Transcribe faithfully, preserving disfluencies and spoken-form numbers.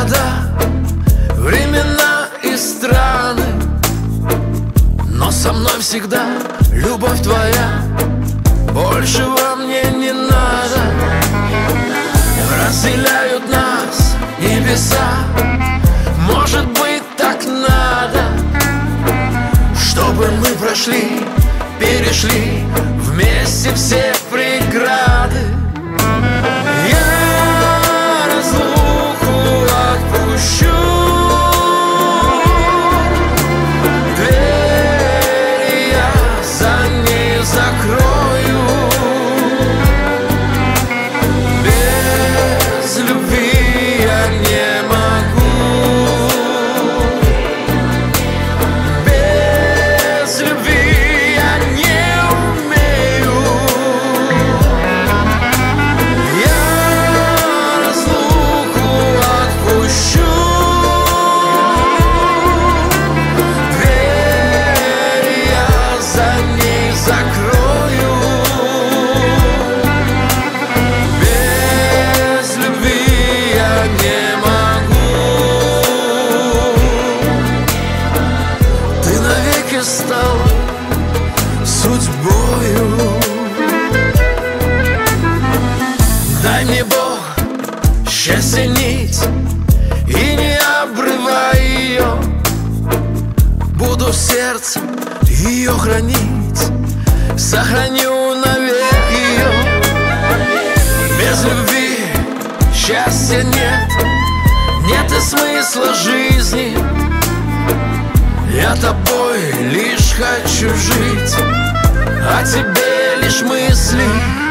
года, времена и страны, но со мной всегда любовь твоя. Большего мне не надо. Разделяют нас небеса, может быть, так надо, чтобы мы прошли, перешли вместе все преграды. Я разлуку отпущу, дверь я за ней закрою. Без любви я не могу, без любви я не умею. Я разлуку отпущу, дверь я за ней закрою. Без любви я не могу. Ты навеки стала судьбою. Дай мне, Бог, счастье нить и не обрывай ее. Буду в сердце ее хранить, сохраню навек ее. Без любви счастья нет, нет и смысла жизни. Я тобой лишь хочу жить, о тебе лишь мысли.